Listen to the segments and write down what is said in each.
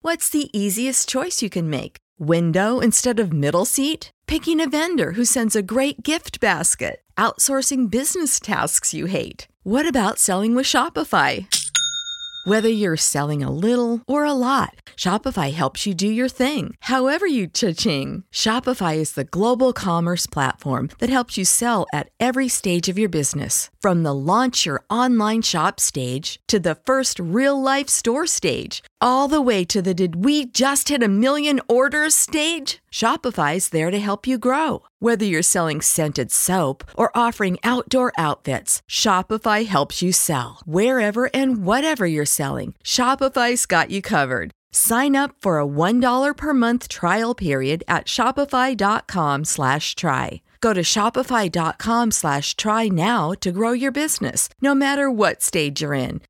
What's the easiest choice you can make? Window instead of middle seat? Picking a vendor who sends a great gift basket? Outsourcing business tasks you hate? What about selling with Shopify? Whether you're selling a little or a lot, Shopify helps you do your thing, however you cha-ching. Shopify is the global commerce platform that helps you sell at every stage of your business. From the launch your online shop stage to the first real-life store stage, all the way to the did we just hit a million orders stage. Shopify's there to help you grow. Whether you're selling scented soap or offering outdoor outfits, Shopify helps you sell. Wherever and whatever you're selling, Shopify's got you covered. Sign up for a $1 per month trial period at shopify.com/try. Go to shopify.com/try now to grow your business, no matter what stage you're in.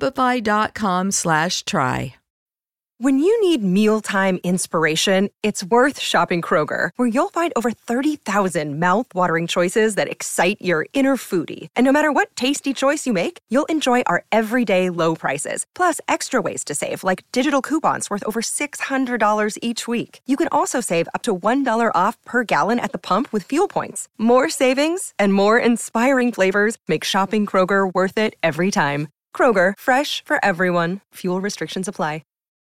Shopify.com/try. When you need mealtime inspiration, it's worth shopping Kroger, where you'll find over 30,000 mouth-watering choices that excite your inner foodie. And no matter what tasty choice you make, you'll enjoy our everyday low prices, plus extra ways to save, like digital coupons worth over $600 each week. You can also save up to $1 off per gallon at the pump with fuel points. More savings and more inspiring flavors make shopping Kroger worth it every time. Kroger, fresh for everyone. Fuel restrictions apply.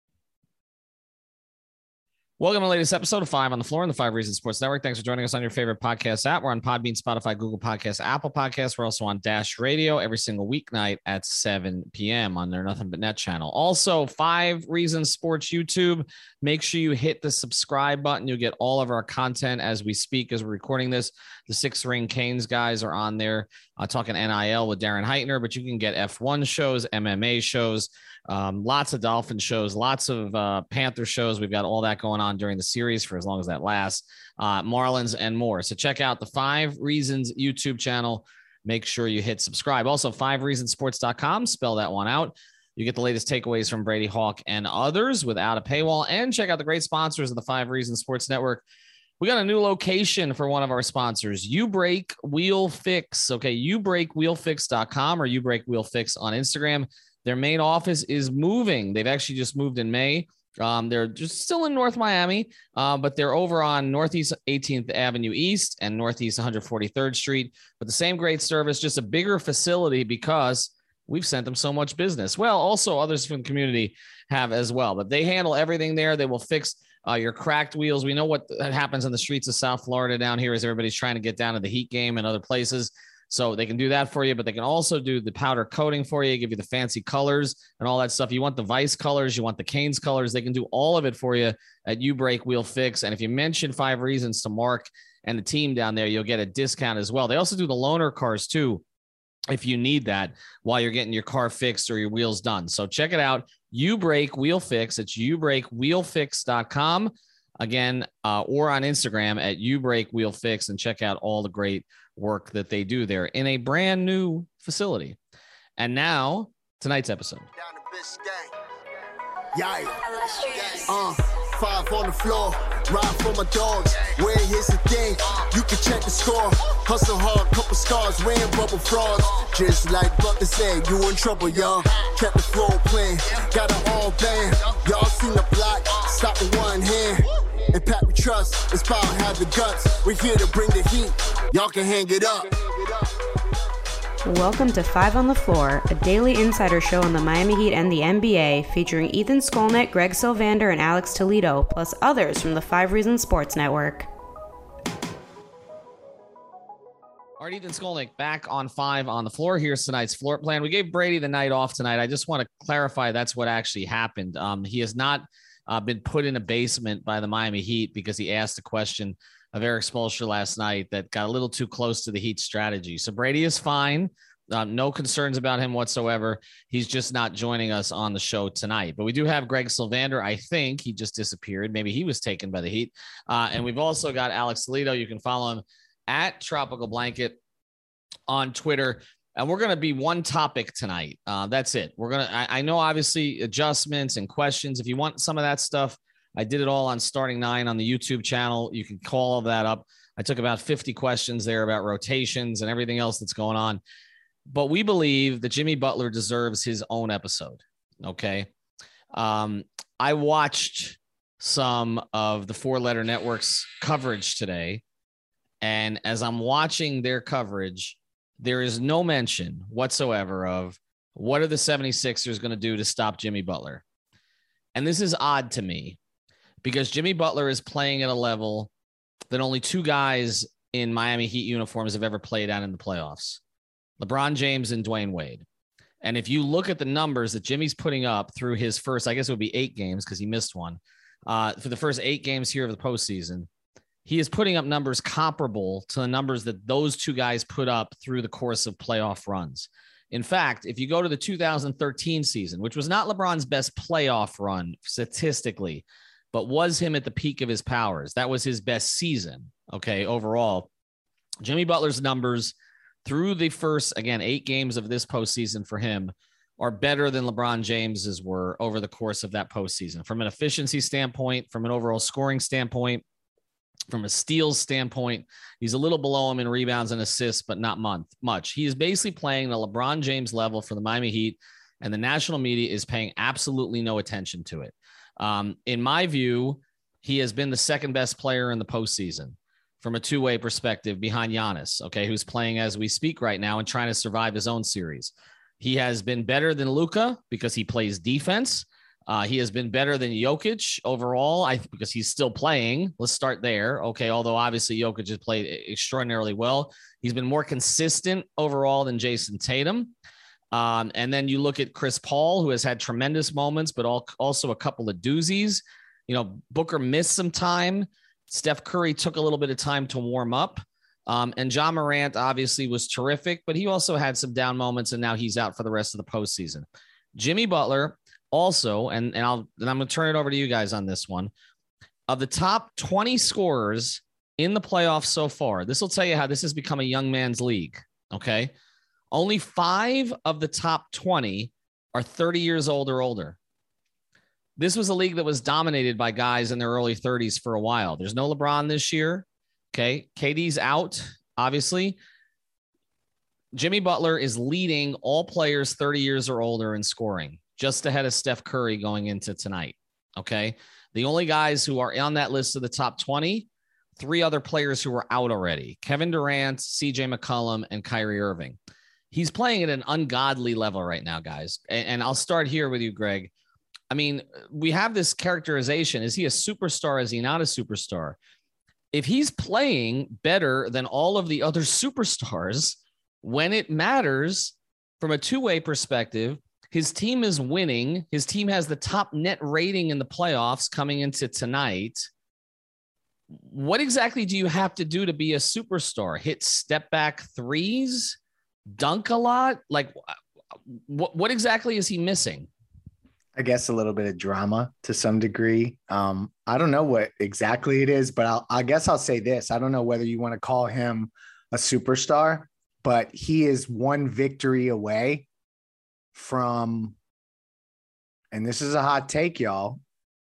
Welcome to the latest episode of 5 on the Floor on the 5 Reasons Sports Network. Thanks for joining us on your favorite podcast app. We're on Podbean, Spotify, Google Podcasts, Apple Podcasts. We're also on Dash Radio every single weeknight at 7 p.m. on their Nothing But Net channel. Also, 5 Reasons Sports YouTube. Make sure you hit the subscribe button. You'll get all of our content as we speak, as we're recording this. The Six Ring Canes guys are on there talking NIL with Darren Heitner, but you can get F1 shows, MMA shows, lots of Dolphin shows, lots of Panther shows. We've got all that going on during the series for as long as that lasts, Marlins and more. So check out the 5 Reasons YouTube channel. Make sure you hit subscribe. Also, 5reasonsports.com, spell that one out. You get the latest takeaways from Brady Hawk and others without a paywall, and check out the great sponsors of the 5 Reasons Sports Network. We got a new location for one of our sponsors, U-Break Wheel Fix. Okay, ubreakwheelfix.com or U-Break Wheel Fix on Instagram. Their main office is moving. They've actually just moved in May. They're just still in North Miami, but they're over on Northeast 18th Avenue East and Northeast 143rd Street. But the same great service, just a bigger facility because we've sent them so much business. Well, also others from the community have as well. But they handle everything there. They will fix your cracked wheels. We know what happens on the streets of South Florida down here is everybody's trying to get down to the Heat game and other places. So they can do that for you, but they can also do the powder coating for you, give you the fancy colors and all that stuff. You want the Vice colors, you want the Canes colors. They can do all of it for you at U-Break Wheel Fix. And if you mention 5 Reasons to Mark and the team down there, you'll get a discount as well. They also do the loaner cars too, if you need that while you're getting your car fixed or your wheels done. So check it out. U-Break Wheel Fix. It's ubreakwheelfix.com. Again, or on Instagram at U-Break Wheel Fix, and check out all the great work that they do there in a brand new facility. And now, tonight's episode. Yeah. 5 on the floor, ride for my dogs. Where here's the thing, you can check the score. Hustle hard, couple scars, wearing rubber frauds. Just like Butler said, you in trouble, y'all. Kept the floor playing, got it all banned. Y'all seen the block, stop with one hand. And Pat we trust, it's power, have the guts. We're here to bring the heat, y'all can hang it up. Welcome to 5 on the Floor, a daily insider show on the Miami Heat and the NBA, featuring Ethan Skolnick, Greg Sylvander, and Alex Toledo, plus others from the 5 Reasons Sports Network. All right, Ethan Skolnick back on 5 on the Floor. Here's tonight's floor plan. We gave Brady the night off tonight. I just want to clarify that's what actually happened. He has not been put in a basement by the Miami Heat because he asked a question of Erik Spoelstra last night that got a little too close to the Heat strategy. So Brady is fine. No concerns about him whatsoever. He's just not joining us on the show tonight. But we do have Greg Sylvander. I think he just disappeared. Maybe he was taken by the Heat. And we've also got Alex Toledo. You can follow him at Tropical Blanket on Twitter. And we're going to be one topic tonight. That's it. I know obviously adjustments and questions. If you want some of that stuff, I did it all on Starting 9 on the YouTube channel. You can call all that up. I took about 50 questions there about rotations and everything else that's going on. But we believe that Jimmy Butler deserves his own episode. Okay. I watched some of the Four Letter Network's coverage today, and as I'm watching their coverage, there is no mention whatsoever of what are the 76ers going to do to stop Jimmy Butler. And this is odd to me because Jimmy Butler is playing at a level that only two guys in Miami Heat uniforms have ever played at in the playoffs, LeBron James and Dwayne Wade. And if you look at the numbers that Jimmy's putting up through his first, I guess it would be 8 games because he missed one, for the first 8 games here of the postseason, he is putting up numbers comparable to the numbers that those two guys put up through the course of playoff runs. In fact, if you go to the 2013 season, which was not LeBron's best playoff run statistically, but was him at the peak of his powers, that was his best season, okay, overall. Jimmy Butler's numbers through the first, again, 8 games of this postseason for him are better than LeBron James's were over the course of that postseason. From an efficiency standpoint, from an overall scoring standpoint, from a steals standpoint, he's a little below him in rebounds and assists, but not much. He is basically playing the LeBron James level for the Miami Heat, and the national media is paying absolutely no attention to it. In my view, he has been the second best player in the postseason from a two-way perspective behind Giannis, okay, who's playing as we speak right now and trying to survive his own series. He has been better than Luka because he plays defense. He has been better than Jokic overall, because he's still playing. Let's start there. Okay, although obviously Jokic has played extraordinarily well. He's been more consistent overall than Jason Tatum. And then you look at Chris Paul, who has had tremendous moments, but also a couple of doozies. You know, Booker missed some time. Steph Curry took a little bit of time to warm up. And Ja Morant obviously was terrific, but he also had some down moments, and now he's out for the rest of the postseason. Jimmy Butler also, and I'm going to turn it over to you guys on this one. Of the top 20 scorers in the playoffs so far, this will tell you how this has become a young man's league, okay? Only 5 of the top 20 are 30 years old or older. This was a league that was dominated by guys in their early 30s for a while. There's no LeBron this year, okay? KD's out, obviously. Jimmy Butler is leading all players 30 years or older in scoring, just ahead of Steph Curry going into tonight, okay? The only guys who are on that list of the top 20, 3 other players who are out already: Kevin Durant, CJ McCollum, and Kyrie Irving. He's playing at an ungodly level right now, guys. And I'll start here with you, Greg. I mean, we have this characterization. Is he a superstar? Is he not a superstar? If he's playing better than all of the other superstars, when it matters from a two-way perspective, his team is winning. His team has the top net rating in the playoffs coming into tonight. What exactly do you have to do to be a superstar? Hit step back threes? Dunk a lot? Like, what exactly is he missing? I guess a little bit of drama to some degree. I don't know what exactly it is, but I guess I'll say this. I don't know whether you want to call him a superstar, but he is one victory away from, and this is a hot take, y'all.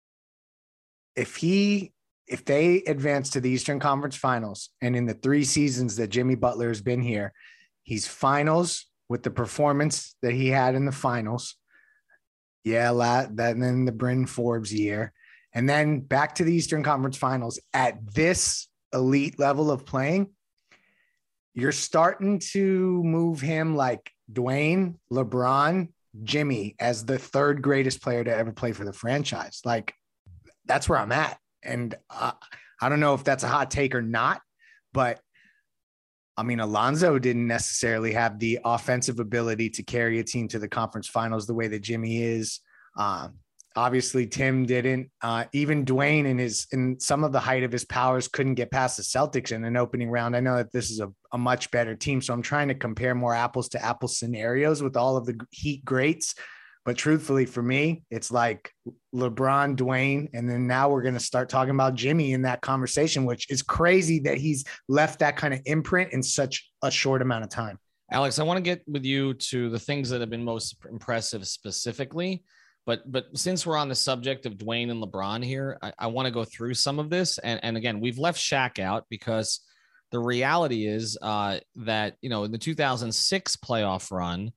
If they advance to the Eastern Conference Finals, and in the 3 seasons that Jimmy Butler has been here, he's finals with the performance that he had in the finals. Yeah, that and then the Bryn Forbes year, and then back to the Eastern Conference Finals at this elite level of playing. You're starting to move him like Dwayne, LeBron, Jimmy as the 3rd greatest player to ever play for the franchise. Like, that's where I'm at. And I don't know if that's a hot take or not, but I mean, Alonzo didn't necessarily have the offensive ability to carry a team to the conference finals the way that Jimmy is. Obviously, Tim didn't. Even Dwayne in some of the height of his powers couldn't get past the Celtics in an opening round. I know that this is a much better team, so I'm trying to compare more apples to apples scenarios with all of the Heat greats. But truthfully, for me, it's like LeBron, Dwayne, and then now we're going to start talking about Jimmy in that conversation, which is crazy that he's left that kind of imprint in such a short amount of time. Alex, I want to get with you to the things that have been most impressive specifically, but since we're on the subject of Dwayne and LeBron here, I want to go through some of this. And again, we've left Shaq out because the reality is that, you know, in the 2006 playoff run,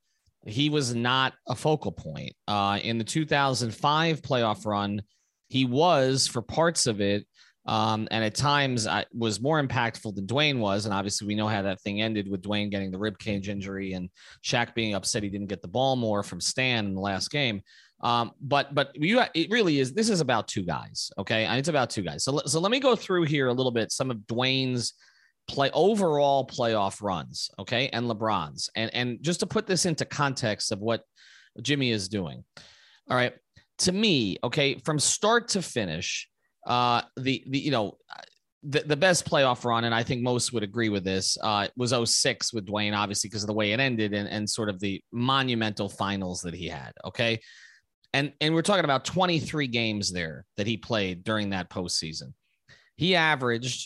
he was not a focal point. In the 2005 playoff run, he was for parts of it. And at times I was more impactful than Dwayne was. And obviously we know how that thing ended with Dwayne getting the rib cage injury and Shaq being upset he didn't get the ball more from Stan in the last game. But it really is. This is about two guys. Okay. And it's about two guys. So let me go through here a little bit, some of Dwayne's overall playoff runs. Okay. And LeBron's, and just to put this into context of what Jimmy is doing. All right. To me, okay, from start to finish, the best playoff run, and I think most would agree with this, was 2006 with Dwayne, obviously, because of the way it ended and sort of the monumental finals that he had. Okay. And we're talking about 23 games there that he played during that postseason. He averaged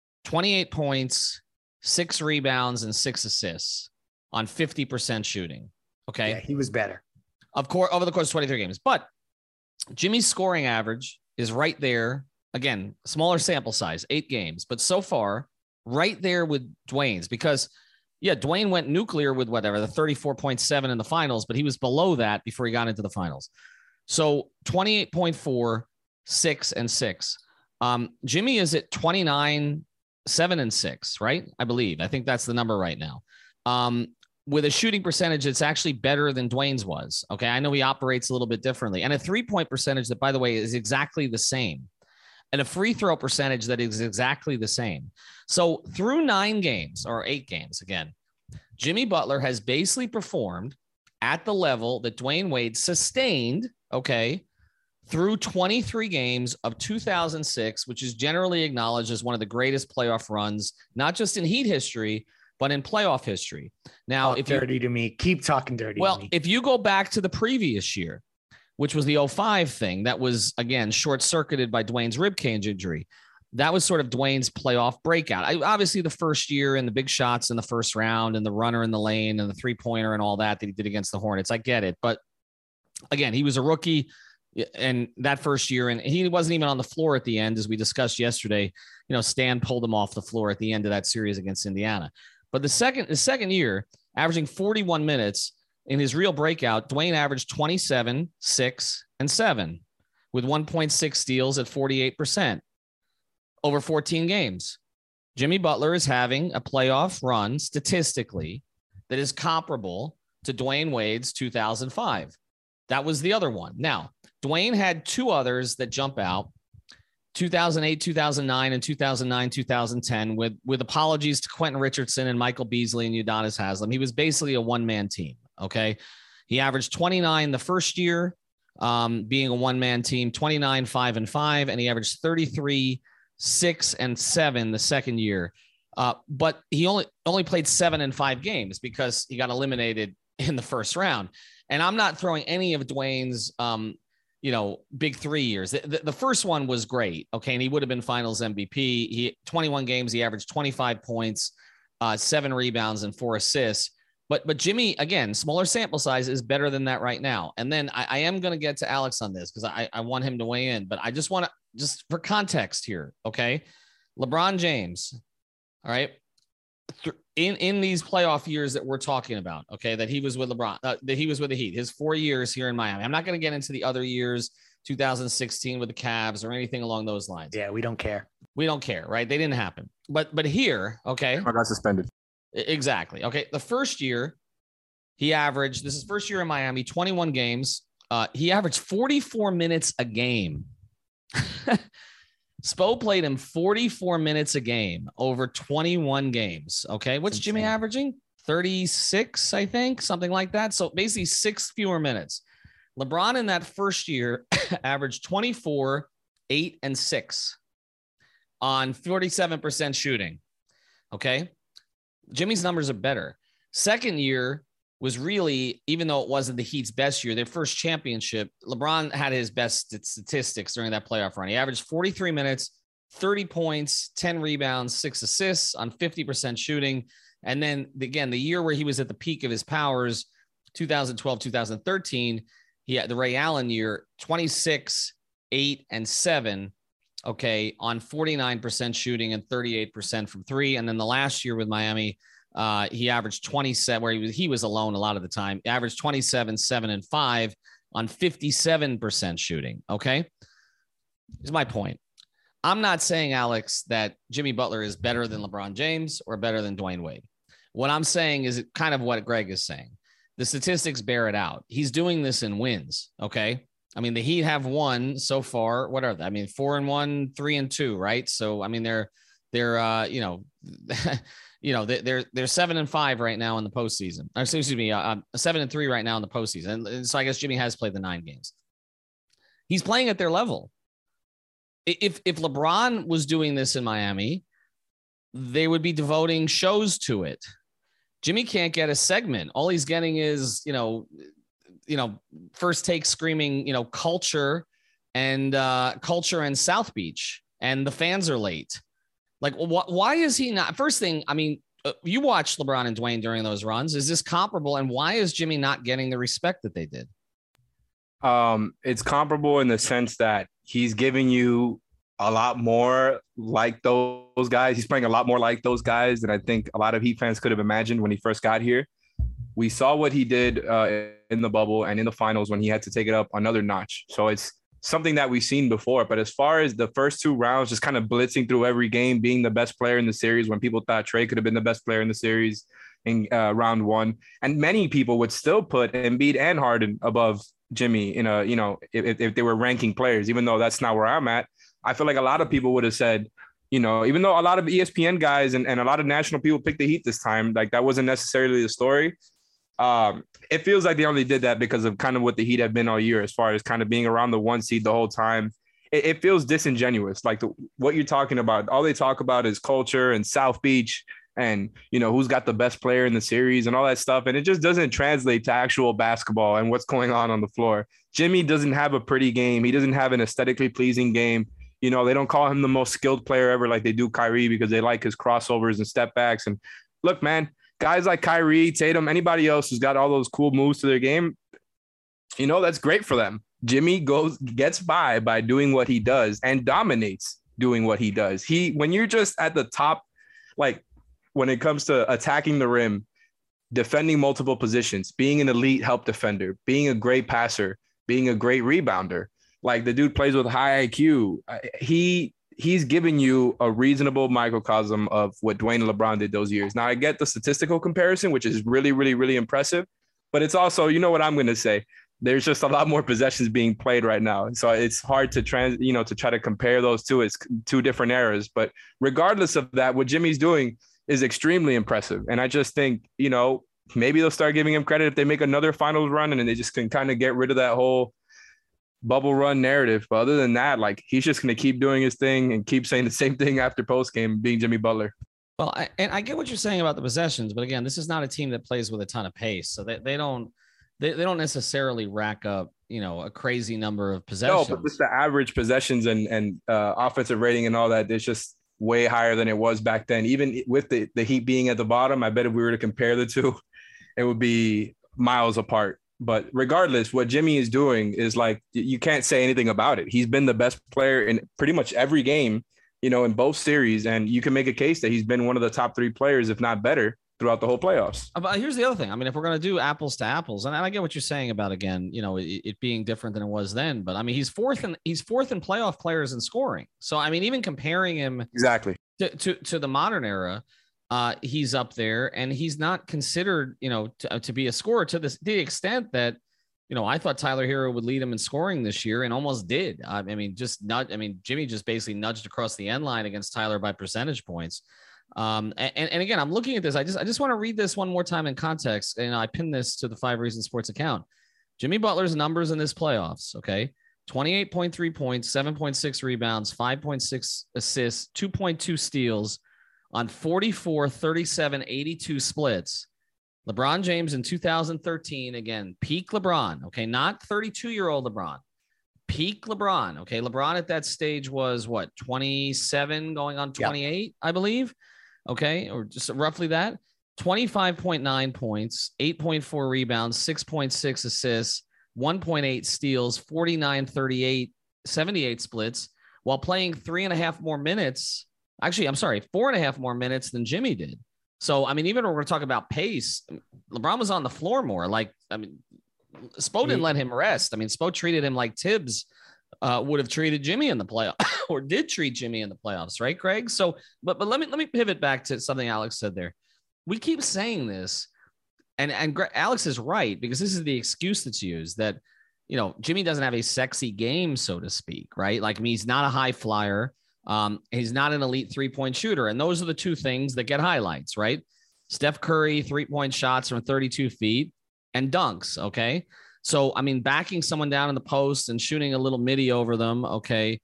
28 points, 6 rebounds, and 6 assists on 50% shooting. Okay. Yeah, he was better. Of course, over the course of 23 games. But Jimmy's scoring average is right there. Again, smaller sample size, 8 games, but so far right there with Dwayne's, because Dwayne went nuclear with whatever, the 34.7 in the finals, but he was below that before he got into the finals. So 28.4, 6 and 6. Jimmy is at 29, 7 and 6, right? I think that's the number right now. With a shooting percentage, it's actually better than Dwayne's was. Okay. I know he operates a little bit differently, and a 3-point percentage that, by the way, is exactly the same, and a free throw percentage that is exactly the same. So through 9 games or 8 games, again, Jimmy Butler has basically performed at the level that Dwayne Wade sustained, okay, through 23 games of 2006, which is generally acknowledged as one of the greatest playoff runs, not just in Heat history, but in playoff history. Now, if dirty to me, keep talking dirty. Well, to me. If you go back to the previous year, which was the 2005 thing, that was, again, short-circuited by Dwayne's rib cage injury. That was sort of Dwayne's playoff breakout. Obviously, the first year and the big shots in the first round and the runner in the lane and the three-pointer and all that he did against the Hornets. I get it. But again, he was a rookie and that first year, and he wasn't even on the floor at the end, as we discussed yesterday. Stan pulled him off the floor at the end of that series against Indiana. But the second year, averaging 41 minutes in his real breakout, Dwayne averaged 27, 6, and 7 with 1.6 steals at 48% over 14 games. Jimmy Butler is having a playoff run statistically that is comparable to Dwayne Wade's 2005. That was the other one. Now, Dwayne had 2 others that jump out. 2008, 2009, and 2009, 2010, with apologies to Quentin Richardson and Michael Beasley and Udonis Haslem. He was basically a one-man team, okay? He averaged 29 the first year, being a one-man team, 29, 5 and 5, and he averaged 33, 6 and 7 the second year. But he only played 7 and 5 games because he got eliminated in the first round. And I'm not throwing any of Dwayne's big 3 years. The first one was great. Okay. And he would have been finals MVP. He 21 games. He averaged 25 points, 7 rebounds and 4 assists. But Jimmy, again, smaller sample size, is better than that right now. And then I am going to get to Alex on this because I want him to weigh in, but I just want to, just for context here. Okay. LeBron James. All right. In these playoff years that we're talking about, okay, that he was with LeBron, that he was with the Heat, his 4 years here in Miami. I'm not going to get into the other years, 2016 with the Cavs or anything along those lines. Yeah, we don't care. We don't care, right? They didn't happen. But here, okay. I got suspended. Exactly. Okay. The first year he averaged, this is first year in Miami, 21 games. He averaged 44 minutes a game. Spo played him 44 minutes a game over 21 games. Okay. What's Jimmy averaging? 36, I think, something like that. So basically 6 fewer minutes. LeBron in that first year averaged 24, 8 and 6 on 47% shooting. Okay. Jimmy's numbers are better. Second year was really, even though it wasn't the Heat's best year, their first championship, LeBron had his best statistics during that playoff run. He averaged 43 minutes, 30 points, 10 rebounds, 6 assists on 50% shooting. And then again, the year where he was at the peak of his powers, 2012, 2013, he had the Ray Allen year, 26, 8 and 7. Okay. On 49% shooting and 38% from 3. And then the last year with Miami, He averaged 27, where he was alone a lot of the time. He averaged 27, 7, and 5 on 57% shooting. Okay. Here's my point. I'm not saying, Alex, that Jimmy Butler is better than LeBron James or better than Dwayne Wade. What I'm saying is kind of what Greg is saying. The statistics bear it out. He's doing this in wins. Okay. I mean, the Heat have won so far. What are they? I mean, 4-1, 3-2, right? So, I mean, they're 7-5 right now in the postseason. Or, excuse me, 7-3 right now in the postseason. And so I guess Jimmy has played the 9 games. He's playing at their level. If LeBron was doing this in Miami, they would be devoting shows to it. Jimmy can't get a segment. All he's getting is, First Take screaming, culture and South Beach, and the fans are late. Like, why is he not? First thing, I mean, you watched LeBron and Dwayne during those runs. Is this comparable? And why is Jimmy not getting the respect that they did? It's comparable in the sense that he's giving you a lot more like those guys. He's playing a lot more like those guys than I think a lot of Heat fans could have imagined when he first got here. We saw what he did in the bubble and in the finals when he had to take it up another notch. So it's something that we've seen before. But as far as the first 2 rounds, just kind of blitzing through every game, being the best player in the series when people thought Trey could have been the best player in the series in round 1. And many people would still put Embiid and Harden above Jimmy in if they were ranking players, even though that's not where I'm at. I feel like a lot of people would have said, even though a lot of ESPN guys and a lot of national people picked the Heat this time, like that wasn't necessarily the story. It feels like they only did that because of kind of what the Heat have been all year, as far as kind of being around the 1 seed the whole time. It feels disingenuous. Like what you're talking about, all they talk about is culture and South Beach and, who's got the best player in the series and all that stuff. And it just doesn't translate to actual basketball and what's going on the floor. Jimmy doesn't have a pretty game. He doesn't have an aesthetically pleasing game. They don't call him the most skilled player ever like they do Kyrie because they like his crossovers and step backs. And look, man, guys like Kyrie, Tatum, anybody else who's got all those cool moves to their game, that's great for them. Jimmy gets by doing what he does and dominates doing what he does. When you're just at the top, like when it comes to attacking the rim, defending multiple positions, being an elite help defender, being a great passer, being a great rebounder, like the dude plays with high IQ. He's giving you a reasonable microcosm of what Dwayne and LeBron did those years. Now I get the statistical comparison, which is really, really, really impressive, but it's also, what I'm going to say, there's just a lot more possessions being played right now. So it's hard to to try to compare those two. It's 2 different eras, but regardless of that, what Jimmy's doing is extremely impressive. And I just think, maybe they'll start giving him credit if they make another finals run and then they just can kind of get rid of that whole bubble run narrative. But other than that, like he's just going to keep doing his thing and keep saying the same thing after post game, being Jimmy Butler. Well, I get what you're saying about the possessions, but again, this is not a team that plays with a ton of pace, so they don't necessarily rack up a crazy number of possessions. No, but just the average possessions and offensive rating and all that, it's just way higher than it was back then. Even with the Heat being at the bottom, I bet if we were to compare the two, it would be miles apart. But regardless, what Jimmy is doing is like, you can't say anything about it. He's been the best player in pretty much every game, in both series. And you can make a case that he's been one of the top 3 players, if not better, throughout the whole playoffs. But here's the other thing. I mean, if we're going to do apples to apples, and I get what you're saying about, again, it being different than it was then, but I mean, he's fourth in playoff players in scoring. So, I mean, even comparing him exactly to the modern era, he's up there, and he's not considered, to be a scorer to the extent that, I thought Tyler Hero would lead him in scoring this year and almost did. Jimmy just basically nudged across the end line against Tyler by percentage points. And again, I'm looking at this. I just want to read this one more time in context. And I pinned this to the 5 Reasons Sports account. Jimmy Butler's numbers in this playoffs. Okay. 28.3 points, 7.6 rebounds, 5.6 assists, 2.2 steals on 44, 37, 82 splits. LeBron James in 2013, again, peak LeBron. Okay. Not 32-year-old LeBron. Peak LeBron. Okay. LeBron at that stage was what, 27 going on 28, yep. I believe. Okay. Or just roughly that. 25.9 points, 8.4 rebounds, 6.6 assists, 1.8 steals, 49, 38, 78 splits, while playing 4.5 more minutes than Jimmy did. So, I mean, even when we're talking about pace, LeBron was on the floor more. Like, I mean, Spo didn't let him rest. I mean, Spo treated him like Tibbs would have treated Jimmy in the playoffs or did treat Jimmy in the playoffs, right, Craig? So, but let me pivot back to something Alex said there. We keep saying this, and Alex is right, because this is the excuse that's used that, you know, Jimmy doesn't have a sexy game, so to speak, right? Like, I mean, he's not a high flyer. He's not an elite 3-point shooter. And those are the two things that get highlights, right? Steph Curry, 3-point shots from 32 feet and dunks. Okay. So, I mean, backing someone down in the post and shooting a little midi over them. Okay.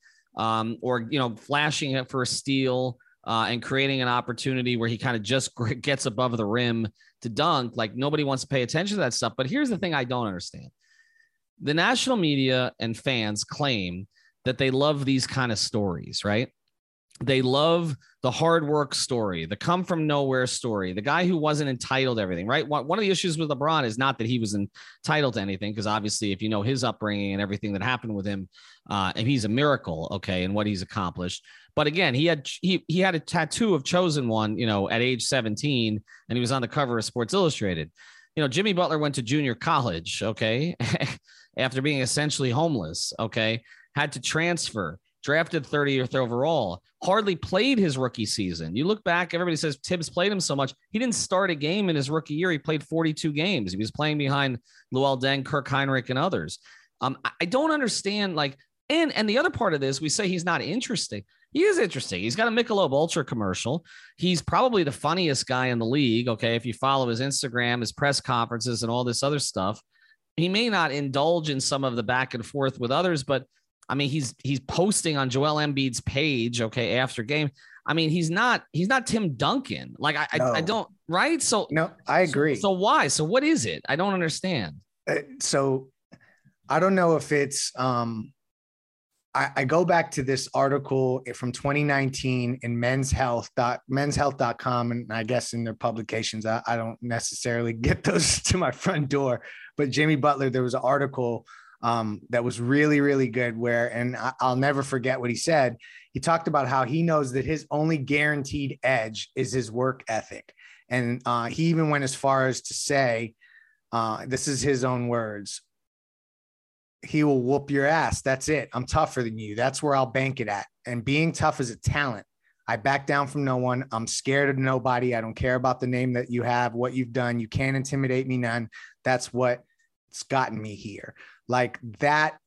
Or, you know, flashing it for a steal and creating an opportunity where he kind of just gets above the rim to dunk. Like, nobody wants to pay attention to that stuff. But here's the thing I don't understand. The national media and fans claim that they love these kind of stories, right? They love the hard work story, the come from nowhere story, the guy who wasn't entitled to everything, right? One of the issues with LeBron is not that he was entitled to anything, because obviously if you know his upbringing and everything that happened with him, and he's a miracle, okay, and what he's accomplished. But again, he had a tattoo of Chosen One, you know, at age 17, and he was on the cover of Sports Illustrated. You know, Jimmy Butler went to junior college, okay, after being essentially homeless, okay, had to transfer, drafted 30th overall, hardly played his rookie season. You look back, everybody says Tibbs played him so much. He didn't start a game in his rookie year. He played 42 games. He was playing behind Luol Deng, Kirk Hinrich, and others. I don't understand, like, and the other part of this, we say he's not interesting. He is interesting. He's got a Michelob Ultra commercial. He's probably the funniest guy in the league, okay, if you follow his Instagram, his press conferences, and all this other stuff. He may not indulge in some of the back and forth with others, but I mean, he's posting on Joel Embiid's page, okay, after game. I mean, he's not Tim Duncan. Like, I don't, right? So no, I agree. So why? So what is it? I don't understand. So I don't know if it's I go back to this article from 2019 in menshealth.com, and I guess in their publications, I don't necessarily get those to my front door, but Jimmy Butler, there was an article that was really, really good and I'll never forget what he said. He talked about how he knows that his only guaranteed edge is his work ethic. And he even went as far as to say, this is his own words, he will whoop your ass. That's it. I'm tougher than you. That's where I'll bank it at. And being tough is a talent. I back down from no one. I'm scared of nobody. I don't care about the name that you have, what you've done. You can't intimidate me none. That's what's gotten me here. Like that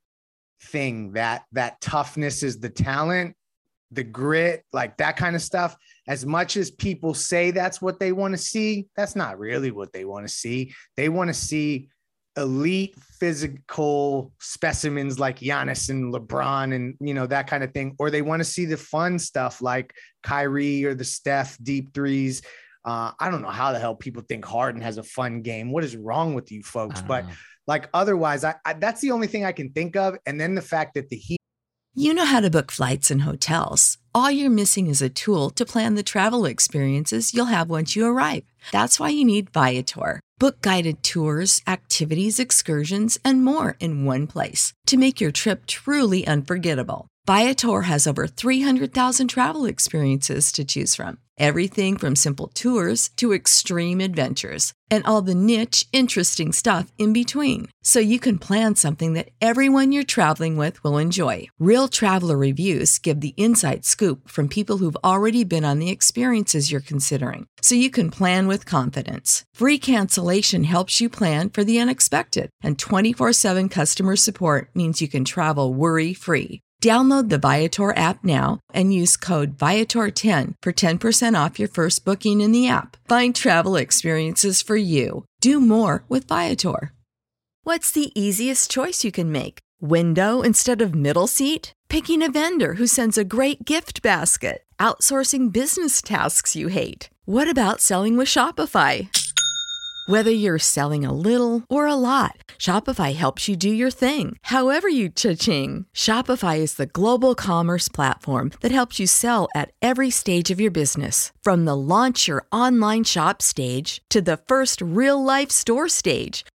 thing, that toughness is the talent, the grit, like that kind of stuff. As much as people say that's what they want to see, that's not really what they want to see. They want to see elite physical specimens like Giannis and LeBron and, you know, that kind of thing. Or they want to see the fun stuff like Kyrie or the Steph deep threes. I don't know how the hell people think Harden has a fun game. What is wrong with you folks? But like, otherwise, I that's the only thing I can think of. And then the fact that the Heat. You know how to book flights and hotels. All you're missing is a tool to plan the travel experiences you'll have once you arrive. That's why you need Viator. Book guided tours, activities, excursions, and more in one place to make your trip truly unforgettable. Viator has over 300,000 travel experiences to choose from. Everything from simple tours to extreme adventures and all the niche, interesting stuff in between. So you can plan something that everyone you're traveling with will enjoy. Real traveler reviews give the inside scoop from people who've already been on the experiences you're considering. So you can plan with confidence. Free cancellation helps you plan for the unexpected. And 24/7 customer support means you can travel worry-free. Download the Viator app now and use code Viator10 for 10% off your first booking in the app. Find travel experiences for you. Do more with Viator. What's the easiest choice you can make? Window instead of middle seat? Picking a vendor who sends a great gift basket? Outsourcing business tasks you hate? What about selling with Shopify? Whether you're selling a little or a lot, Shopify helps you do your thing, however you cha-ching. Shopify is the global commerce platform that helps you sell at every stage of your business. From the launch your online shop stage to the first real-life store stage,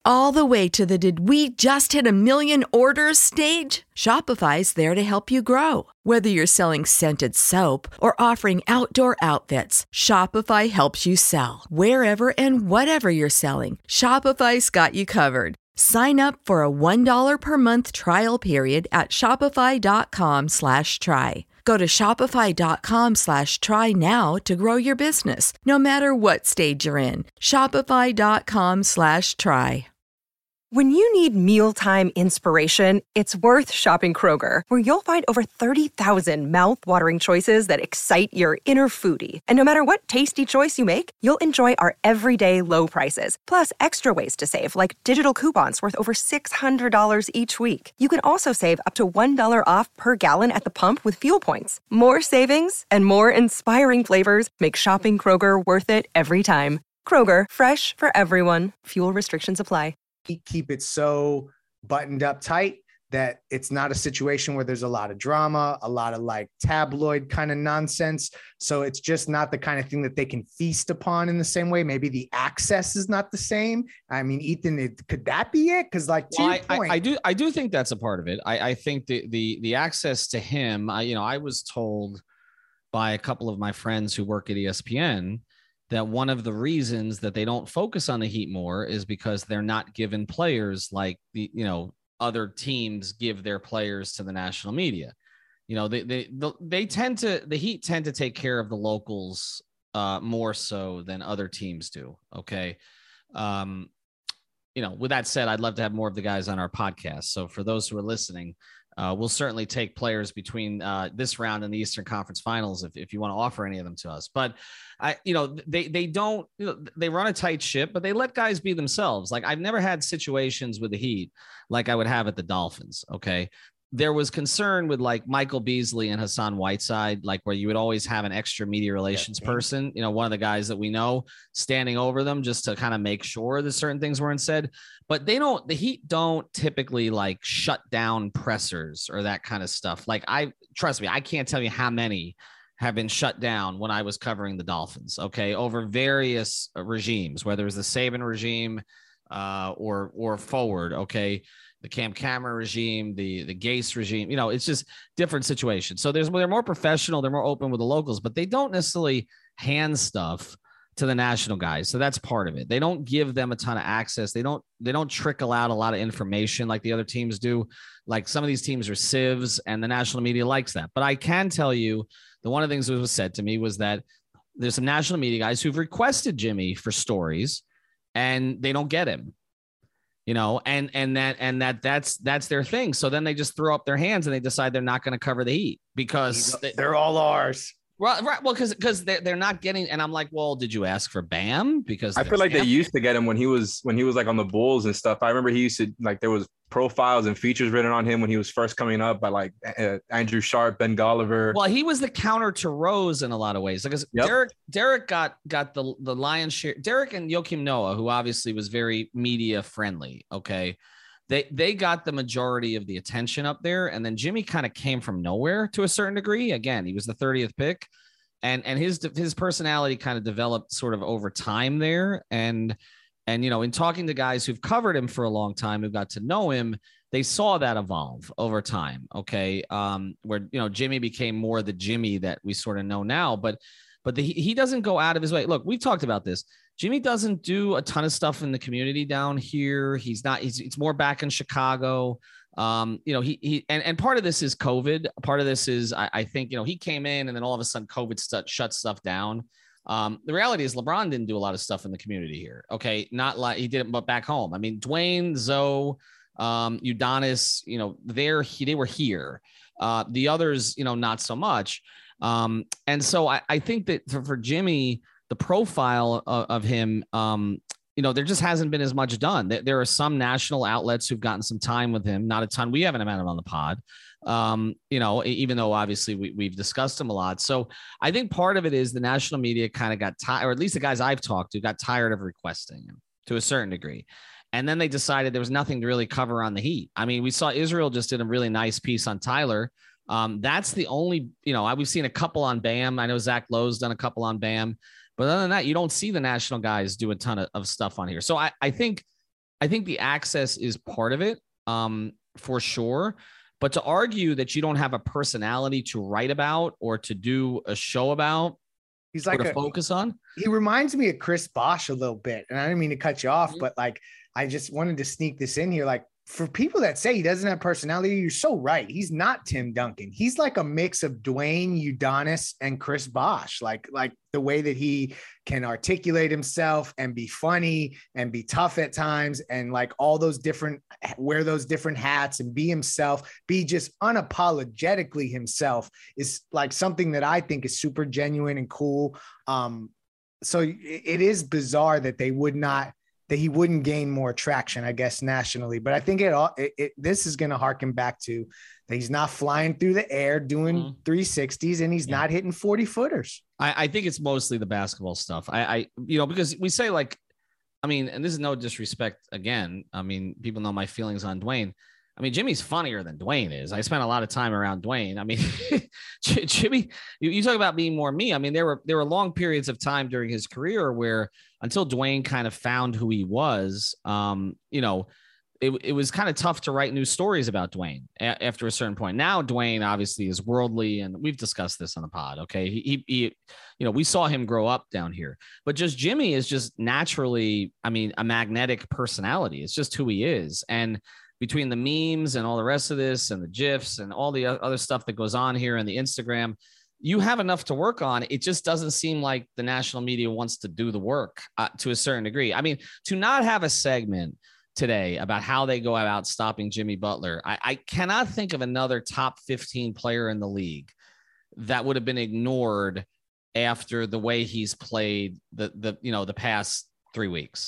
all the way to the did we just hit a million orders stage? Shopify's there to help you grow. Whether you're selling scented soap or offering outdoor outfits, Shopify helps you sell. Wherever and whatever you're selling, Shopify's got you covered. Sign up for a $1 per month trial period at shopify.com/try. Go to shopify.com/try now to grow your business, no matter what stage you're in. Shopify.com/try. When you need mealtime inspiration, it's worth shopping Kroger, where you'll find over 30,000 mouth-watering choices that excite your inner foodie. And no matter what tasty choice you make, you'll enjoy our everyday low prices, plus extra ways to save, like digital coupons worth over $600 each week. You can also save up to $1 off per gallon at the pump with fuel points. More savings and more inspiring flavors make shopping Kroger worth it every time. Kroger, fresh for everyone. Fuel restrictions apply. Keep it so buttoned up tight that it's not a situation where there's a lot of drama, a lot of like tabloid kind of nonsense. So it's just not the kind of thing that they can feast upon in the same way. Maybe the access is not the same. I mean, Ethan, could that be it? Because like, I do think that's a part of it. I think the access to him, I was told by a couple of my friends who work at ESPN that one of the reasons that they don't focus on the Heat more is because they're not given players like other teams give their players to the national media. The Heat tend to take care of the locals more so than other teams do. Okay. With that said, I'd love to have more of the guys on our podcast. So for those who are listening, we'll certainly take players between this round and the Eastern Conference Finals if you want to offer any of them to us. But they don't, they run a tight ship, but they let guys be themselves. Like I've never had situations with the Heat like I would have at the Dolphins. Okay. There was concern with like Michael Beasley and Hassan Whiteside, like where you would always have an extra media relations person, one of the guys that we know standing over them just to kind of make sure that certain things weren't said. But the Heat don't typically like shut down pressers or that kind of stuff. Like trust me, I can't tell you how many have been shut down when I was covering the Dolphins. Okay. Over various regimes, whether it was the Saban regime or forward. Okay. The Cam Cameron regime, the Gase regime, it's just different situations. So they're more professional. They're more open with the locals, but they don't necessarily hand stuff to the national guys. So that's part of it. They don't give them a ton of access. They don't trickle out a lot of information like the other teams do. Like some of these teams are sieves and the national media likes that. But I can tell you that one of the things that was said to me was that there's some national media guys who've requested Jimmy for stories and they don't get him. That's their thing. So then they just throw up their hands and they decide they're not going to cover the Heat because they're all ours. Right. Well, because they're not getting, and I'm like, well, did you ask for Bam? Because I feel like they used to get him when he was like on the Bulls and stuff. I remember he used to like there was profiles and features written on him when he was first coming up by like Andrew Sharp, Ben Golliver. Well, he was the counter to Rose in a lot of ways because Derek got the lion's share. Derek and Joakim Noah, who obviously was very media friendly. Okay. They got the majority of the attention up there. And then Jimmy kind of came from nowhere to a certain degree. Again, he was the 30th pick and his personality kind of developed sort of over time there. And in talking to guys who've covered him for a long time, who got to know him, they saw that evolve over time. Okay. Where, Jimmy became more the Jimmy that we sort of know now, but he doesn't go out of his way. Look, we've talked about this. Jimmy doesn't do a ton of stuff in the community down here. He's more back in Chicago. And part of this is COVID. Part of this is, I think, he came in and then all of a sudden COVID shut stuff down. The reality is LeBron didn't do a lot of stuff in the community here. Okay. Not like he did it, but back home. I mean, Dwayne, Zoe, Udonis, they were here. The others, not so much. And so I think that for Jimmy, the profile of him, there just hasn't been as much done. There are some national outlets who've gotten some time with him, not a ton. We haven't had him on the pod, even though obviously we've discussed him a lot. So I think part of it is the national media kind of got tired, or at least the guys I've talked to got tired of requesting him to a certain degree. And then they decided there was nothing to really cover on the Heat. I mean, we saw Israel just did a really nice piece on Tyler. That's the only, we've seen a couple on Bam. I know Zach Lowe's done a couple on Bam. But other than that, you don't see the national guys do a ton of stuff on here. So I think I think the access is part of it, for sure. But to argue that you don't have a personality to write about or to do a show about, he's like to focus on. He reminds me of Chris Bosh a little bit. And I didn't mean to cut you off, but like, I just wanted to sneak this in here. Like, for people that say he doesn't have personality, you're so right. He's not Tim Duncan. He's like a mix of Dwayne, Udonis, and Chris Bosh. Like the way that he can articulate himself and be funny and be tough at times, and like all those different, wear those different hats and be himself, be just unapologetically himself, is like something that I think is super genuine and cool. So it is bizarre that they would not, that he wouldn't gain more traction, I guess, nationally. But I think this is going to harken back to that he's not flying through the air doing 360s, and he's not hitting 40 footers. I think it's mostly the basketball stuff. Because we say, like, I mean, and this is no disrespect again. I mean, people know my feelings on Dwayne. I mean, Jimmy's funnier than Dwayne is. I spent a lot of time around Dwayne. I mean, Jimmy, you talk about being more me. I mean, there were long periods of time during his career where, until Dwayne kind of found who he was, it was kind of tough to write new stories about Dwayne after a certain point. Now, Dwayne obviously is worldly, and we've discussed this on the pod. Okay. He we saw him grow up down here, but just Jimmy is just naturally, I mean, a magnetic personality. It's just who he is. And between the memes and all the rest of this and the GIFs and all the other stuff that goes on here and the Instagram, you have enough to work on. It just doesn't seem like the national media wants to do the work to a certain degree. I mean, to not have a segment today about how they go about stopping Jimmy Butler, I cannot think of another top 15 player in the league that would have been ignored after the way he's played the past 3 weeks.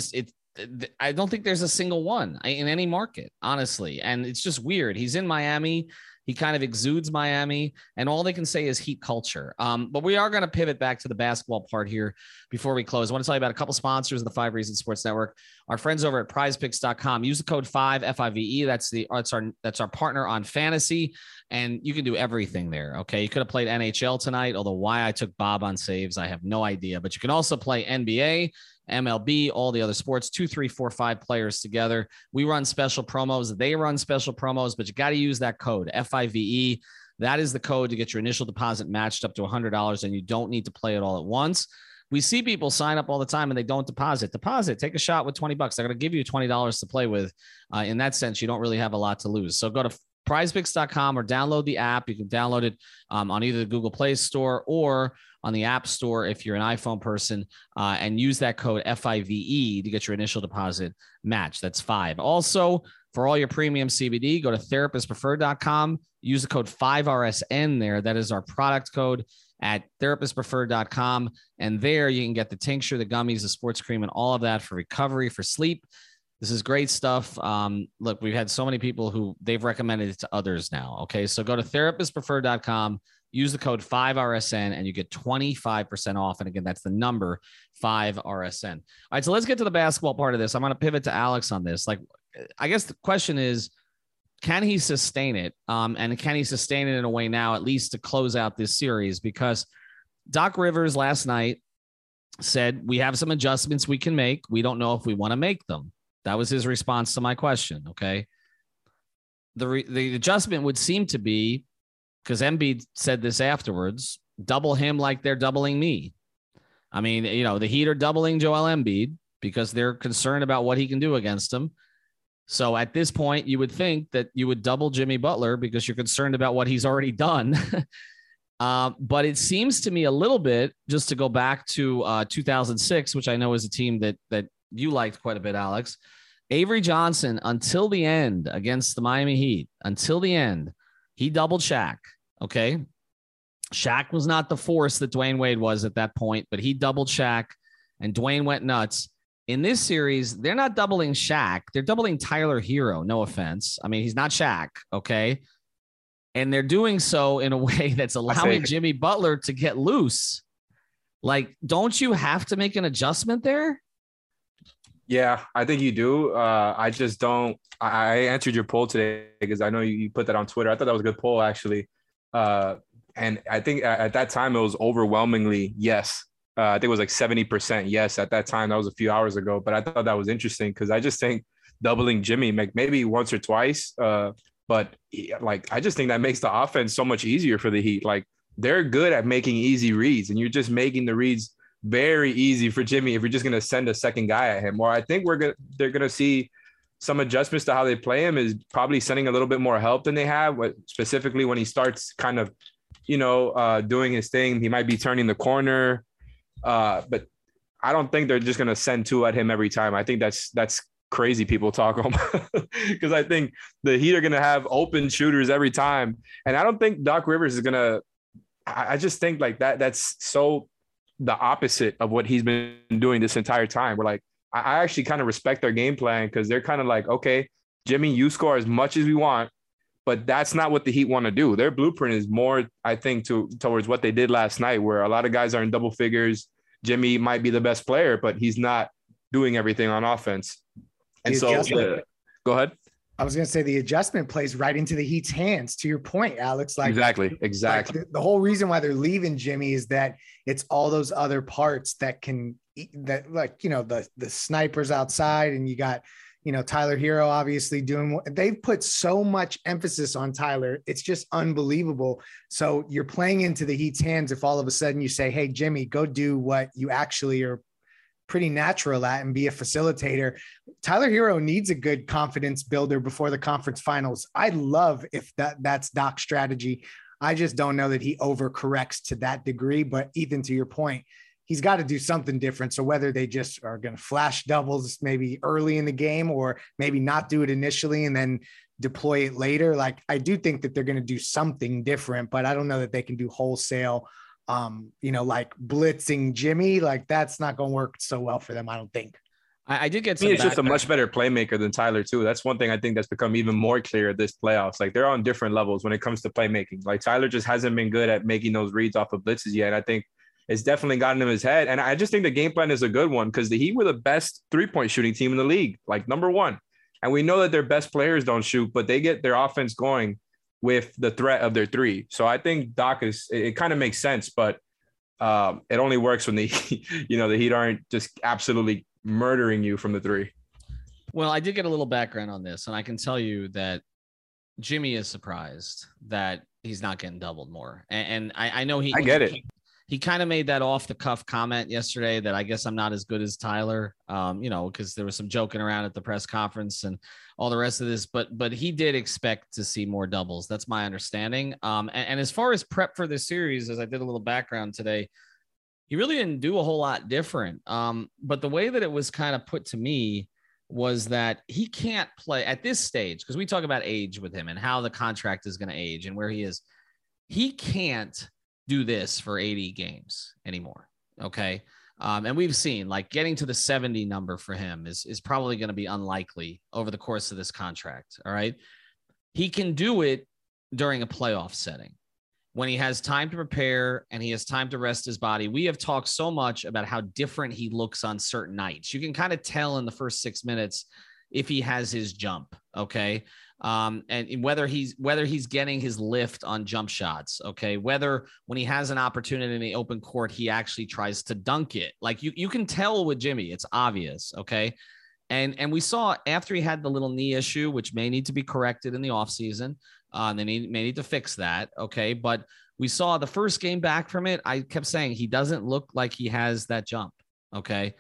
I don't think there's a single one in any market, honestly. And it's just weird. He's in Miami. He kind of exudes Miami, and all they can say is heat culture. But we are going to pivot back to the basketball part here before we close. I want to tell you about a couple sponsors of the 5 Reasons Sports Network. Our friends over at prizepicks.com. Use the code 5 FIVE. That's our partner on fantasy, and you can do everything there. Okay. You could have played NHL tonight, although why I took Bob on saves, I have no idea, but you can also play NBA, MLB, all the other sports, 2, 3, 4, 5 players together. We run special promos. They run special promos, but you got to use that code FIVE. That is the code to get your initial deposit matched up to $100, and you don't need to play it all at once. We see people sign up all the time and they don't deposit. Take a shot with $20. They're going to give you $20 to play with. In that sense, you don't really have a lot to lose. So go to prizepicks.com or download the app. You can download it on either the Google Play Store or on the App Store if you're an iPhone person, and use that code FIVE to get your initial deposit match. That's 5. Also, for all your premium CBD, go to therapistpreferred.com. Use the code 5RSN there. That is our product code at therapistpreferred.com. And there you can get the tincture, the gummies, the sports cream, and all of that for recovery, for sleep. This is great stuff. Look, we've had so many people who they've recommended it to others now. Okay. So go to therapistpreferred.com, use the code 5RSN, and you get 25% off. And again, that's the number 5RSN. All right. So let's get to the basketball part of this. I'm going to pivot to Alex on this. Like, I guess the question is, can he sustain it? And can he sustain it in a way now, at least to close out this series? Because Doc Rivers last night said, we have some adjustments we can make. We don't know if we want to make them. That was his response to my question. Okay. The adjustment would seem to be, because Embiid said this afterwards, double him like they're doubling me. I mean, the Heat are doubling Joel Embiid because they're concerned about what he can do against them. So at this point, you would think that you would double Jimmy Butler because you're concerned about what he's already done. But it seems to me a little bit, just to go back to 2006, which I know is a team that you liked quite a bit, Alex. Avery Johnson, until the end against the Miami Heat, until the end, he doubled Shaq. Okay. Shaq was not the force that Dwayne Wade was at that point, but he doubled Shaq and Dwayne went nuts. In this series, they're not doubling Shaq. They're doubling Tyler Hero. No offense. I mean, he's not Shaq. Okay. And they're doing so in a way that's allowing Jimmy Butler to get loose. Like, don't you have to make an adjustment there? Yeah, I think you do. I just don't. I answered your poll today because I know you put that on Twitter. I thought that was a good poll, actually. And I think at that time it was overwhelmingly yes. I think it was like 70% yes at that time. That was a few hours ago, but I thought that was interesting because I just think doubling Jimmy, maybe once or twice, but like I just think that makes the offense so much easier for the Heat. Like they're good at making easy reads, and you're just making the reads very easy for Jimmy if you're just going to send a second guy at him. Or I think they're going to see some adjustments to how they play him, is probably sending a little bit more help than they have, specifically when he starts kind of, doing his thing. He might be turning the corner, but I don't think they're just going to send two at him every time. I think that's crazy people talk because I think the Heat are going to have open shooters every time. And I don't think Doc Rivers is going to, I just think like that's so the opposite of what he's been doing this entire time. We're like, I actually kind of respect their game plan because they're kind of like, okay, Jimmy, you score as much as we want, but that's not what the Heat want to do. Their blueprint is more, I think, towards what they did last night, where a lot of guys are in double figures. Jimmy might be the best player, but he's not doing everything on offense. And so, go ahead. I was going to say the adjustment plays right into the Heat's hands. To your point, Alex. Like exactly. Like the whole reason why they're leaving Jimmy is that it's all those other parts that the snipers outside, and you got, Tyler Hero obviously doing. They've put so much emphasis on Tyler. It's just unbelievable. So you're playing into the Heat's hands if all of a sudden you say, "Hey, Jimmy, go do what you actually are pretty natural at and be a facilitator." Tyler Hero needs a good confidence builder before the conference finals. I love if that's Doc's strategy. I just don't know that he overcorrects to that degree. But Ethan, to your point, he's got to do something different. So whether they just are going to flash doubles maybe early in the game, or maybe not do it initially and then deploy it later. Like I do think that they're going to do something different, but I don't know that they can do wholesale like blitzing Jimmy. Like that's not going to work so well for them, I don't think. I did get some. He's just a much better playmaker than Tyler too. That's one thing I think that's become even more clear this playoffs. Like they're on different levels when it comes to playmaking. Like Tyler just hasn't been good at making those reads off of blitzes yet. And I think it's definitely gotten in his head. And I just think the game plan is a good one because the Heat were the best 3-point shooting team in the league, like number one. And we know that their best players don't shoot, but they get their offense going with the threat of their three. So I think Doc it kind of makes sense, but it only works when the Heat aren't just absolutely murdering you from the three. Well, I did get a little background on this, and I can tell you that Jimmy is surprised that he's not getting doubled more. And I know I get it. He kind of made that off the cuff comment yesterday that I guess I'm not as good as Tyler, because there was some joking around at the press conference and all the rest of this, but he did expect to see more doubles. That's my understanding. And as far as prep for this series, as I did a little background today, he really didn't do a whole lot different. But the way that it was kind of put to me was that he can't play at this stage, because we talk about age with him and how the contract is going to age and where he is. He can't do this for 80 games anymore. Okay. And we've seen like getting to the 70 number for him is probably going to be unlikely over the course of this contract. All right. He can do it during a playoff setting when he has time to prepare and he has time to rest his body. We have talked so much about how different he looks on certain nights. You can kind of tell in the first 6 minutes if he has his jump. Okay. And whether he's getting his lift on jump shots, okay, whether when he has an opportunity in the open court, he actually tries to dunk it. Like you can tell with Jimmy, it's obvious. Okay. And we saw after he had the little knee issue, which may need to be corrected in the offseason. They may need to fix that. Okay. But we saw the first game back from it. I kept saying he doesn't look like he has that jump. Okay.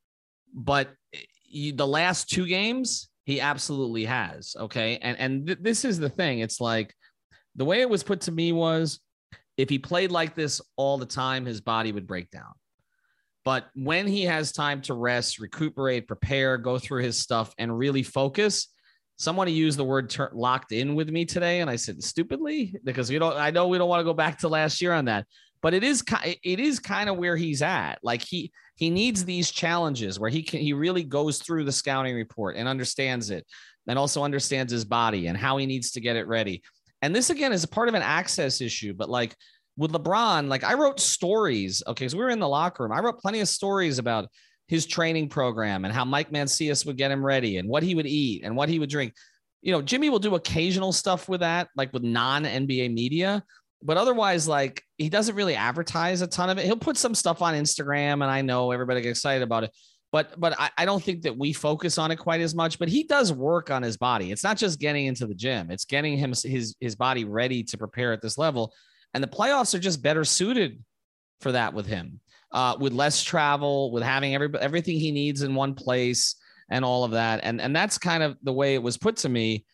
But the last 2 games, he absolutely has. Okay. And this is the thing. It's like the way it was put to me was if he played like this all the time, his body would break down. But when he has time to rest, recuperate, prepare, go through his stuff and really focus, someone used the word locked in with me today. And I said, stupidly, because I know we don't want to go back to last year on that, but it is kind of where he's at. Like he needs these challenges where he really goes through the scouting report and understands it and also understands his body and how he needs to get it ready. And this again is a part of an access issue, but like with LeBron, like I wrote stories. Okay. So we were in the locker room. I wrote plenty of stories about his training program and how Mike Mancias would get him ready and what he would eat and what he would drink. Jimmy will do occasional stuff with that, like with non-NBA media, But otherwise, like, he doesn't really advertise a ton of it. He'll put some stuff on Instagram, and I know everybody gets excited about it. But I don't think that we focus on it quite as much. But he does work on his body. It's not just getting into the gym. It's getting his body ready to prepare at this level. And the playoffs are just better suited for that with him, with less travel, with having everything he needs in one place and all of that. And that's kind of the way it was put to me.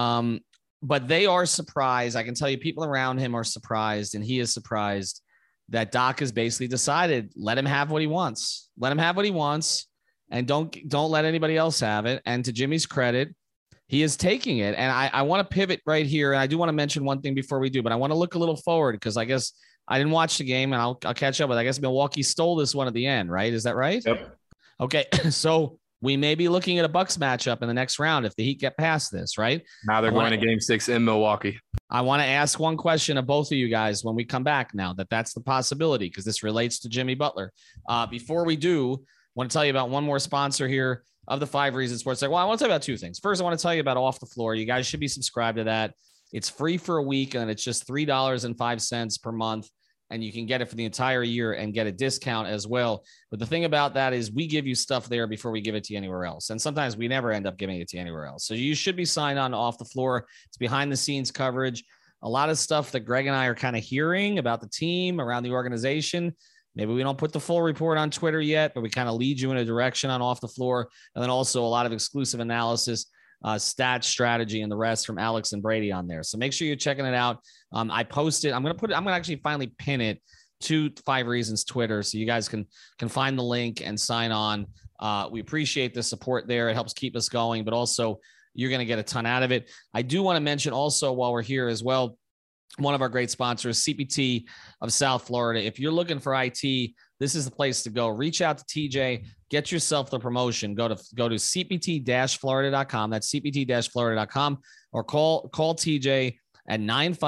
But they are surprised. I can tell you people around him are surprised, and he is surprised that Doc has basically decided, let him have what he wants. Let him have what he wants, and don't let anybody else have it. And to Jimmy's credit, he is taking it. And I want to pivot right here. And I do want to mention one thing before we do, but I want to look a little forward because I guess I didn't watch the game, and I'll catch up. But I guess Milwaukee stole this one at the end, right? Is that right? Yep. Okay, so we may be looking at a Bucks matchup in the next round if the Heat get past this, right? Now they're going to Game 6 in Milwaukee. I want to ask one question of both of you guys when we come back now that's the possibility, because this relates to Jimmy Butler. Before we do, I want to tell you about one more sponsor here of the 5 Reasons Sports. Well, I want to tell you about 2 things. First, I want to tell you about Off the Floor. You guys should be subscribed to that. It's free for a week, and it's just $3.05 per month. And you can get it for the entire year and get a discount as well. But the thing about that is we give you stuff there before we give it to you anywhere else. And sometimes we never end up giving it to you anywhere else. So you should be signed on to Off the Floor. It's behind the scenes coverage. A lot of stuff that Greg and I are kind of hearing about the team, around the organization. Maybe we don't put the full report on Twitter yet, but we kind of lead you in a direction on Off the Floor. And then also a lot of exclusive analysis, stats, strategy, and the rest from Alex and Brady on there. So make sure you're checking it out. I posted, I'm going to actually finally pin it to 5 Reasons Twitter, so you guys can find the link and sign on. We appreciate the support there. It helps keep us going, but also you're going to get a ton out of it. I do want to mention also while we're here as well, one of our great sponsors, CPT of South Florida. If you're looking for IT, this is the place to go. Reach out to TJ, get yourself the promotion. Go to cpt-florida.com. That's cpt-florida.com, or call TJ at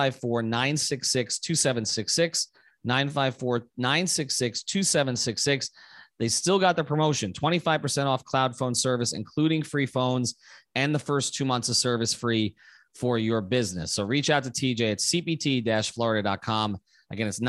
954-966-2766, 954-966-2766. They still got the promotion, 25% off cloud phone service, including free phones, and the first 2 months of service free for your business. So reach out to TJ at cpt-florida.com. Again, it's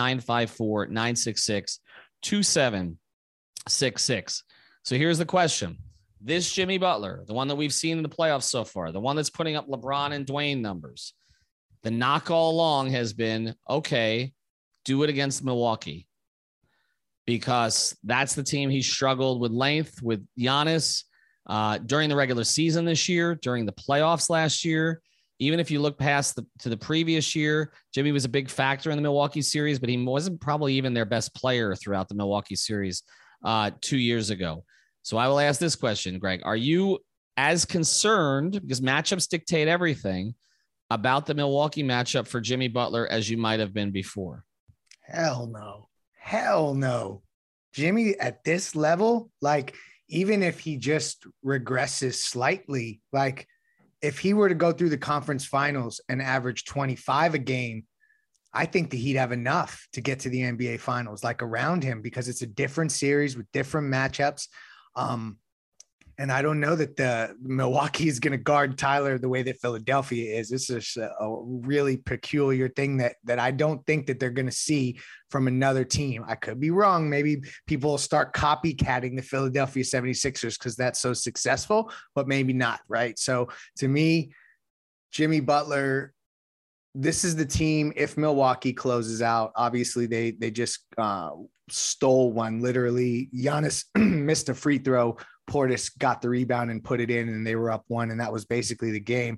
954-966-2766. So here's the question. This Jimmy Butler, the one that we've seen in the playoffs so far, the one that's putting up LeBron and Dwayne numbers, the knock all along has been, okay, do it against Milwaukee, because that's the team he struggled with length with Giannis during the regular season this year, during the playoffs last year. Even if you look past to the previous year, Jimmy was a big factor in the Milwaukee series, but he wasn't probably even their best player throughout the Milwaukee series 2 years ago. So I will ask this question, Greg. Are you as concerned, because matchups dictate everything, about the Milwaukee matchup for Jimmy Butler as you might have been before? Hell no. Hell no. Jimmy at this level, like, even if he just regresses slightly, like if he were to go through the conference finals and average 25 a game, I think that he'd have enough to get to the NBA finals, like around him, because it's a different series with different matchups. And I don't know that the Milwaukee is going to guard Tyler the way that Philadelphia is. This is a really peculiar thing that I don't think that they're going to see from another team. I could be wrong. Maybe people will start copycatting the Philadelphia 76ers because that's so successful, but maybe not, right? So to me, Jimmy Butler, this is the team. If Milwaukee closes out, obviously they just stole one. Literally, Giannis missed a free throw. Portis got the rebound and put it in, and they were up 1, and that was basically the game.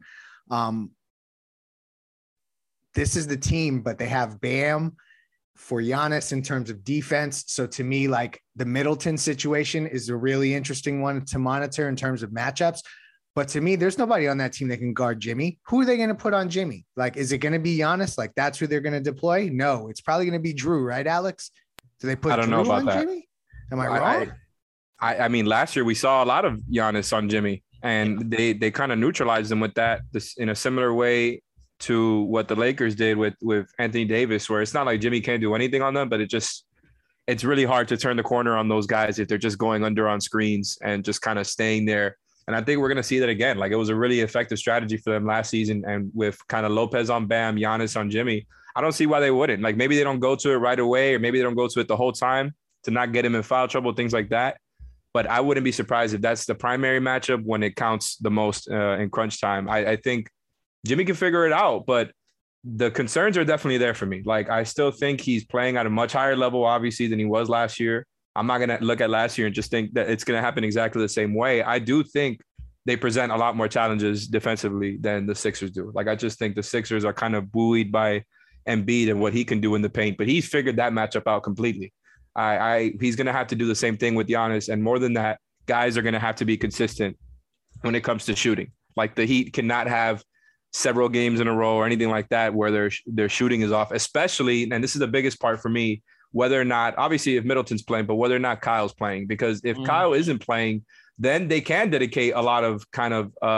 This is the team, but they have Bam for Giannis in terms of defense. So to me, like, the Middleton situation is a really interesting one to monitor in terms of matchups. But to me, there's nobody on that team that can guard Jimmy. Who are they going to put on Jimmy? Like, is it going to be Giannis? Like, that's who they're going to deploy? No, it's probably going to be Jrue, right, Alex? Do they put I don't Jrue know about on that. Jimmy? Am I wrong? I mean, last year we saw a lot of Giannis on Jimmy, and they kind of neutralized him with that, in a similar way to what the Lakers did with Anthony Davis, where it's not like Jimmy can't do anything on them, but it's really hard to turn the corner on those guys if they're just going under on screens and just kind of staying there. And I think we're going to see that again. Like, it was a really effective strategy for them last season, and with kind of Lopez on Bam, Giannis on Jimmy, I don't see why they wouldn't. Like maybe they don't go to it right away, or maybe they don't go to it the whole time to not get him in foul trouble, things like that. But I wouldn't be surprised if that's the primary matchup when it counts the most in crunch time. I think Jimmy can figure it out, but the concerns are definitely there for me. Like, I still think he's playing at a much higher level, obviously, than he was last year. I'm not going to look at last year and just think that it's going to happen exactly the same way. I do think they present a lot more challenges defensively than the Sixers do. Like, I just think the Sixers are kind of buoyed by Embiid and what he can do in the paint, but he's figured that matchup out completely. He's going to have to do the same thing with Giannis. And more than that, guys are going to have to be consistent when it comes to shooting. Like, the Heat cannot have several games in a row or anything like that where their shooting is off, especially, and this is the biggest part for me, whether or not, obviously if Middleton's playing, but whether or not Kyle's playing, because if Kyle isn't playing, then they can dedicate a lot of kind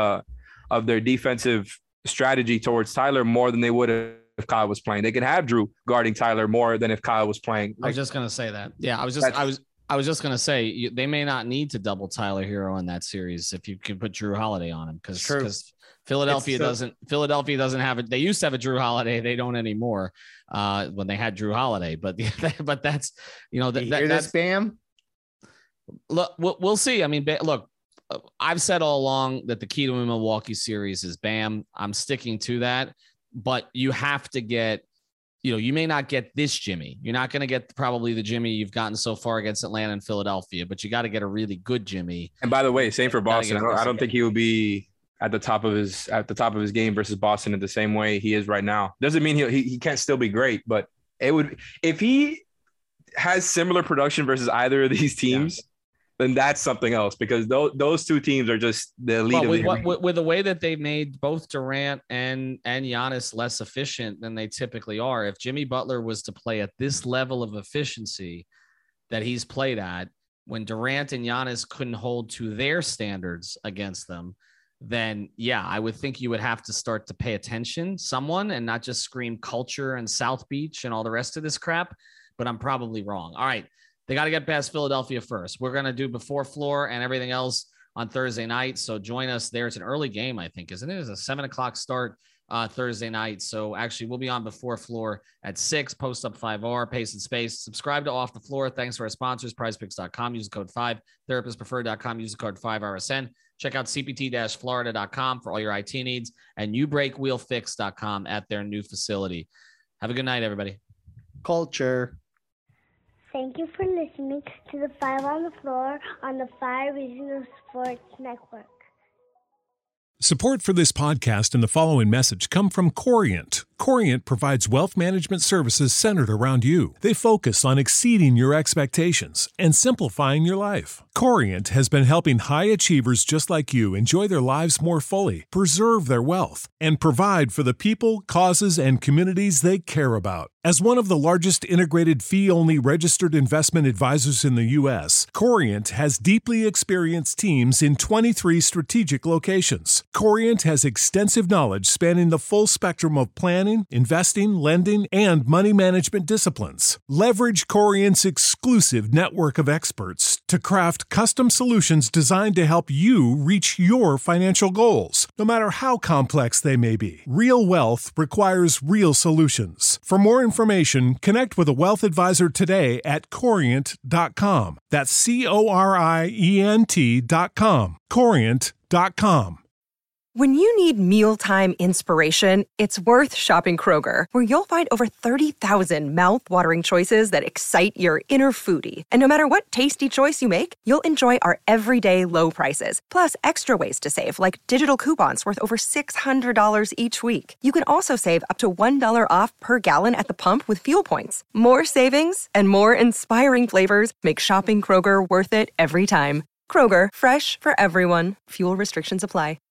of their defensive strategy towards Tyler more than they would if Kyle was playing. They can have Drew guarding Tyler more than if Kyle was playing. I was just going to say that. Yeah, I was just going to say they may not need to double Tyler Hero in that series if you can put Drew Holiday on him, because Philadelphia doesn't have it. They used to have a Drew Holiday. They don't anymore when they had Drew Holiday. But that's, that's Bam. Look, we'll see. I mean, look, I've said all along that the key to a Milwaukee series is Bam. I'm sticking to that. But you have to get, you may not get this Jimmy. You're not going to get probably the Jimmy you've gotten so far against Atlanta and Philadelphia, but you got to get a really good Jimmy. And by the way, same for Boston. I don't think he will be at the top of his game versus Boston in the same way he is right now. Doesn't mean he can't still be great, but it would, if he has similar production versus either of these teams, then that's something else, because those two teams are just the elite. With the way that they made both Durant and Giannis less efficient than they typically are, if Jimmy Butler was to play at this level of efficiency that he's played at, when Durant and Giannis couldn't hold to their standards against them, then I would think you would have to start to pay attention, someone, and not just scream culture and South Beach and all the rest of this crap. But I'm probably wrong. All right. They got to get past Philadelphia first. We're going to do Before Floor and everything else on Thursday night. So join us there. It's an early game, I think, isn't it? It's a 7:00 start Thursday night. So actually we'll be on Before Floor at 6, post up 5R, pace and space. Subscribe to Off the Floor. Thanks to our sponsors, prizepicks.com. Use the code 5, therapistpreferred.com. Use the code 5RSN. Check out cpt-florida.com for all your IT needs, and youbreakwheelfix.com at their new facility. Have a good night, everybody. Culture. Thank you for listening to the 5 on the Floor on the 5 Regional Sports Network. Support for this podcast and the following message come from Corient. Corient provides wealth management services centered around you. They focus on exceeding your expectations and simplifying your life. Corient has been helping high achievers just like you enjoy their lives more fully, preserve their wealth, and provide for the people, causes, and communities they care about. As one of the largest integrated fee-only registered investment advisors in the U.S., Corient has deeply experienced teams in 23 strategic locations. Corient has extensive knowledge spanning the full spectrum of planning, investing, lending, and money management disciplines. Leverage Corient's exclusive network of experts to craft custom solutions designed to help you reach your financial goals, no matter how complex they may be. Real wealth requires real solutions. For more information, connect with a wealth advisor today at Corient.com. That's Corient.com. Corient.com. When you need mealtime inspiration, it's worth shopping Kroger, where you'll find over 30,000 mouth-watering choices that excite your inner foodie. And no matter what tasty choice you make, you'll enjoy our everyday low prices, plus extra ways to save, like digital coupons worth over $600 each week. You can also save up to $1 off per gallon at the pump with fuel points. More savings and more inspiring flavors make shopping Kroger worth it every time. Kroger, fresh for everyone. Fuel restrictions apply.